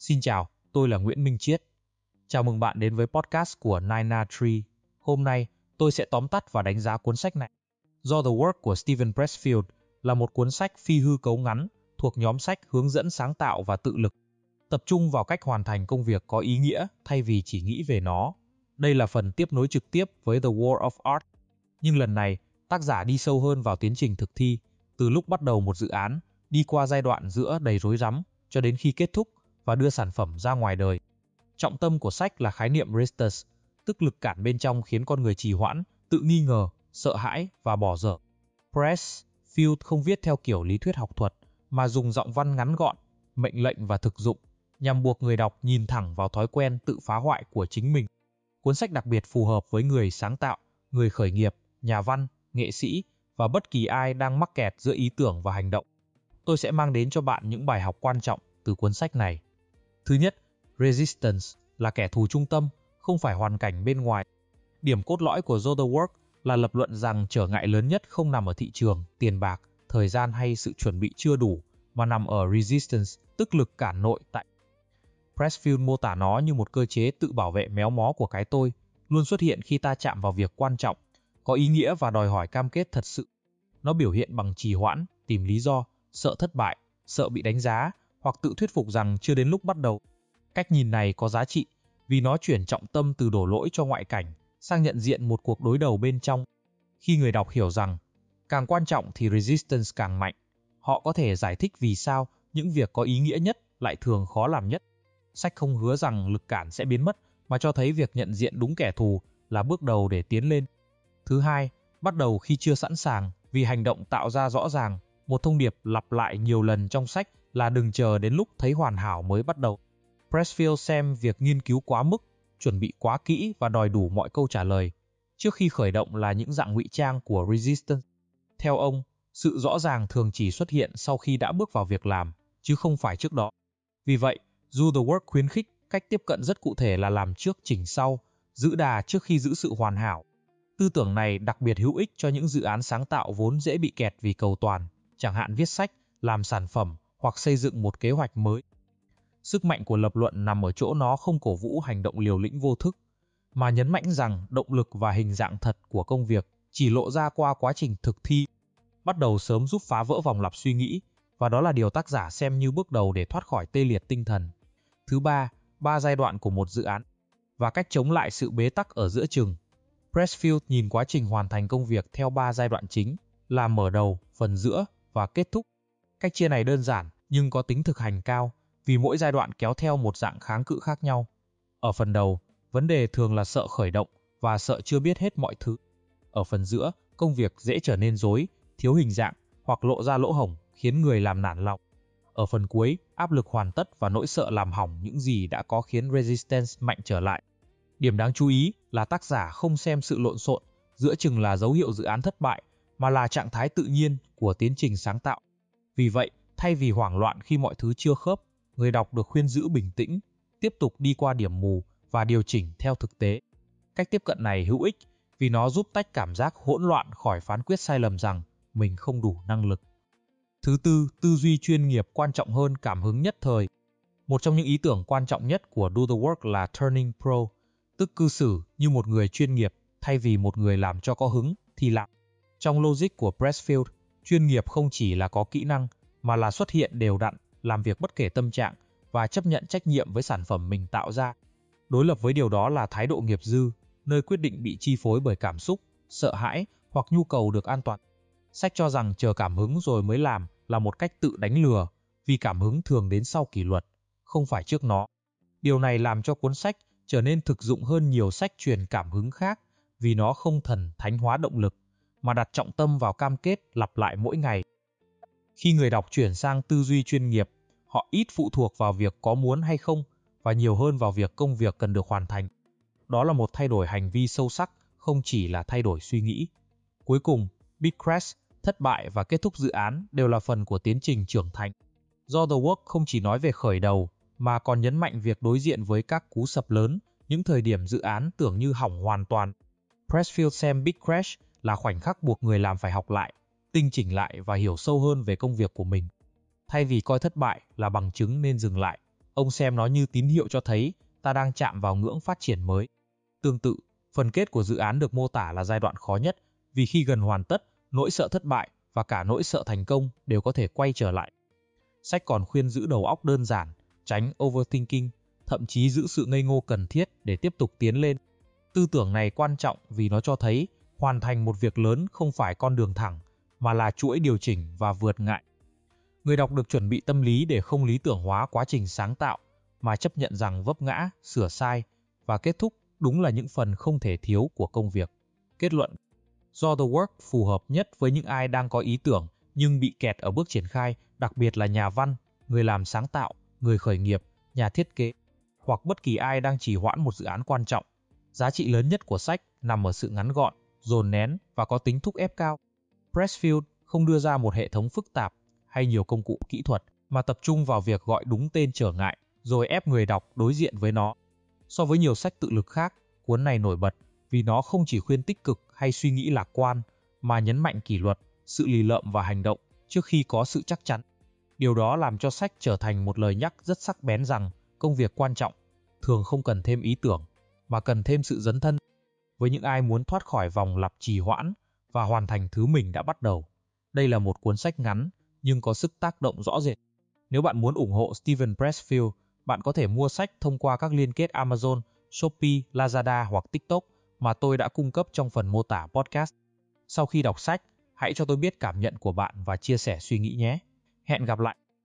Xin chào, tôi là Nguyễn Minh Chiết. Chào mừng bạn đến với podcast của Nina Tree. Hôm nay, tôi sẽ tóm tắt và đánh giá cuốn sách này. Do The Work của Steven Pressfield là một cuốn sách phi hư cấu ngắn thuộc nhóm sách hướng dẫn sáng tạo và tự lực, tập trung vào cách hoàn thành công việc có ý nghĩa thay vì chỉ nghĩ về nó. Đây là phần tiếp nối trực tiếp với The War of Art. Nhưng lần này, tác giả đi sâu hơn vào tiến trình thực thi, từ lúc bắt đầu một dự án, đi qua giai đoạn giữa đầy rối rắm, cho đến khi kết thúc và đưa sản phẩm ra ngoài đời. Trọng tâm của sách là khái niệm resistance, tức lực cản bên trong khiến con người trì hoãn, tự nghi ngờ, sợ hãi và bỏ dở. Pressfield không viết theo kiểu lý thuyết học thuật, mà dùng giọng văn ngắn gọn, mệnh lệnh và thực dụng, nhằm buộc người đọc nhìn thẳng vào thói quen tự phá hoại của chính mình. Cuốn sách đặc biệt phù hợp với người sáng tạo, người khởi nghiệp, nhà văn, nghệ sĩ và bất kỳ ai đang mắc kẹt giữa ý tưởng và hành động. Tôi sẽ mang đến cho bạn những bài học quan trọng từ cuốn sách này. Thứ nhất, resistance là kẻ thù trung tâm, không phải hoàn cảnh bên ngoài. Điểm cốt lõi của The Work là lập luận rằng trở ngại lớn nhất không nằm ở thị trường, tiền bạc, thời gian hay sự chuẩn bị chưa đủ, mà nằm ở resistance, tức lực cản nội tại. Pressfield mô tả nó như một cơ chế tự bảo vệ méo mó của cái tôi, luôn xuất hiện khi ta chạm vào việc quan trọng, có ý nghĩa và đòi hỏi cam kết thật sự. Nó biểu hiện bằng trì hoãn, tìm lý do, sợ thất bại, sợ bị đánh giá, hoặc tự thuyết phục rằng chưa đến lúc bắt đầu. Cách nhìn này có giá trị vì nó chuyển trọng tâm từ đổ lỗi cho ngoại cảnh sang nhận diện một cuộc đối đầu bên trong. Khi người đọc hiểu rằng càng quan trọng thì resistance càng mạnh, họ có thể giải thích vì sao những việc có ý nghĩa nhất lại thường khó làm nhất. Sách không hứa rằng lực cản sẽ biến mất, mà cho thấy việc nhận diện đúng kẻ thù là bước đầu để tiến lên. Thứ hai, bắt đầu khi chưa sẵn sàng, vì hành động tạo ra rõ ràng. Một thông điệp lặp lại nhiều lần trong sách là đừng chờ đến lúc thấy hoàn hảo mới bắt đầu. Pressfield xem việc nghiên cứu quá mức, chuẩn bị quá kỹ và đòi đủ mọi câu trả lời trước khi khởi động là những dạng ngụy trang của resistance. Theo ông, sự rõ ràng thường chỉ xuất hiện sau khi đã bước vào việc làm, chứ không phải trước đó. Vì vậy, Do The Work khuyến khích cách tiếp cận rất cụ thể là làm trước chỉnh sau, giữ đà trước khi giữ sự hoàn hảo. Tư tưởng này đặc biệt hữu ích cho những dự án sáng tạo vốn dễ bị kẹt vì cầu toàn, chẳng hạn viết sách, làm sản phẩm hoặc xây dựng một kế hoạch mới. Sức mạnh của lập luận nằm ở chỗ nó không cổ vũ hành động liều lĩnh vô thức, mà nhấn mạnh rằng động lực và hình dạng thật của công việc chỉ lộ ra qua quá trình thực thi. Bắt đầu sớm giúp phá vỡ vòng lặp suy nghĩ, và đó là điều tác giả xem như bước đầu để thoát khỏi tê liệt tinh thần. Thứ ba, 3 giai đoạn của một dự án và cách chống lại sự bế tắc ở giữa chừng. Pressfield nhìn quá trình hoàn thành công việc theo 3 giai đoạn chính là mở đầu, phần giữa và kết thúc. Cách chia này đơn giản nhưng có tính thực hành cao, vì mỗi giai đoạn kéo theo một dạng kháng cự khác nhau. Ở phần đầu, vấn đề thường là sợ khởi động và sợ chưa biết hết mọi thứ. Ở phần giữa, công việc dễ trở nên rối, thiếu hình dạng hoặc lộ ra lỗ hổng khiến người làm nản lòng. Ở phần cuối, áp lực hoàn tất và nỗi sợ làm hỏng những gì đã có khiến resistance mạnh trở lại. Điểm đáng chú ý là tác giả không xem sự lộn xộn giữa chừng là dấu hiệu dự án thất bại, mà là trạng thái tự nhiên của tiến trình sáng tạo. Vì vậy, thay vì hoảng loạn khi mọi thứ chưa khớp, người đọc được khuyên giữ bình tĩnh, tiếp tục đi qua điểm mù và điều chỉnh theo thực tế. Cách tiếp cận này hữu ích vì nó giúp tách cảm giác hỗn loạn khỏi phán quyết sai lầm rằng mình không đủ năng lực. Thứ tư, tư duy chuyên nghiệp quan trọng hơn cảm hứng nhất thời. Một trong những ý tưởng quan trọng nhất của Do The Work là Turning Pro, tức cư xử như một người chuyên nghiệp thay vì một người làm cho có hứng thì làm. Trong logic của Pressfield, chuyên nghiệp không chỉ là có kỹ năng, mà là xuất hiện đều đặn, làm việc bất kể tâm trạng và chấp nhận trách nhiệm với sản phẩm mình tạo ra. Đối lập với điều đó là thái độ nghiệp dư, nơi quyết định bị chi phối bởi cảm xúc, sợ hãi hoặc nhu cầu được an toàn. Sách cho rằng chờ cảm hứng rồi mới làm là một cách tự đánh lừa, vì cảm hứng thường đến sau kỷ luật, không phải trước nó. Điều này làm cho cuốn sách trở nên thực dụng hơn nhiều sách truyền cảm hứng khác, vì nó không thần thánh hóa động lực, mà đặt trọng tâm vào cam kết lặp lại mỗi ngày. Khi người đọc chuyển sang tư duy chuyên nghiệp, họ ít phụ thuộc vào việc có muốn hay không, và nhiều hơn vào việc công việc cần được hoàn thành. Đó là một thay đổi hành vi sâu sắc, không chỉ là thay đổi suy nghĩ. Cuối cùng, Big Crash, thất bại và kết thúc dự án đều là phần của tiến trình trưởng thành. Do The Work không chỉ nói về khởi đầu, mà còn nhấn mạnh việc đối diện với các cú sập lớn, những thời điểm dự án tưởng như hỏng hoàn toàn. Pressfield xem Big Crash là khoảnh khắc buộc người làm phải học lại, tinh chỉnh lại và hiểu sâu hơn về công việc của mình. Thay vì coi thất bại là bằng chứng nên dừng lại, Ông xem nó như tín hiệu cho thấy ta đang chạm vào ngưỡng phát triển mới. Tương tự, phần kết của dự án được mô tả là giai đoạn khó nhất, vì khi gần hoàn tất, nỗi sợ thất bại và cả nỗi sợ thành công đều có thể quay trở lại. Sách còn khuyên giữ đầu óc đơn giản, tránh overthinking, thậm chí giữ sự ngây ngô cần thiết để tiếp tục tiến lên. Tư tưởng này quan trọng vì nó cho thấy hoàn thành một việc lớn không phải con đường thẳng, mà là chuỗi điều chỉnh và vượt ngại. Người đọc được chuẩn bị tâm lý để không lý tưởng hóa quá trình sáng tạo, mà chấp nhận rằng vấp ngã, sửa sai và kết thúc đúng là những phần không thể thiếu của công việc. Kết luận: do The Work phù hợp nhất với những ai đang có ý tưởng nhưng bị kẹt ở bước triển khai, đặc biệt là nhà văn, người làm sáng tạo, người khởi nghiệp, nhà thiết kế, hoặc bất kỳ ai đang trì hoãn một dự án quan trọng. Giá trị lớn nhất của sách nằm ở sự ngắn gọn, dồn nén và có tính thúc ép cao. Pressfield không đưa ra một hệ thống phức tạp hay nhiều công cụ kỹ thuật, mà tập trung vào việc gọi đúng tên trở ngại, rồi ép người đọc đối diện với nó. So với nhiều sách tự lực khác, cuốn này nổi bật vì nó không chỉ khuyên tích cực hay suy nghĩ lạc quan, mà nhấn mạnh kỷ luật, sự lì lợm và hành động trước khi có sự chắc chắn. Điều đó làm cho sách trở thành một lời nhắc rất sắc bén rằng công việc quan trọng thường không cần thêm ý tưởng, mà cần thêm sự dấn thân. Với những ai muốn thoát khỏi vòng lặp trì hoãn và hoàn thành thứ mình đã bắt đầu, đây là một cuốn sách ngắn nhưng có sức tác động rõ rệt. Nếu bạn muốn ủng hộ Steven Pressfield, bạn có thể mua sách thông qua các liên kết Amazon, Shopee, Lazada hoặc TikTok mà tôi đã cung cấp trong phần mô tả podcast. Sau khi đọc sách, hãy cho tôi biết cảm nhận của bạn và chia sẻ suy nghĩ nhé. Hẹn gặp lại!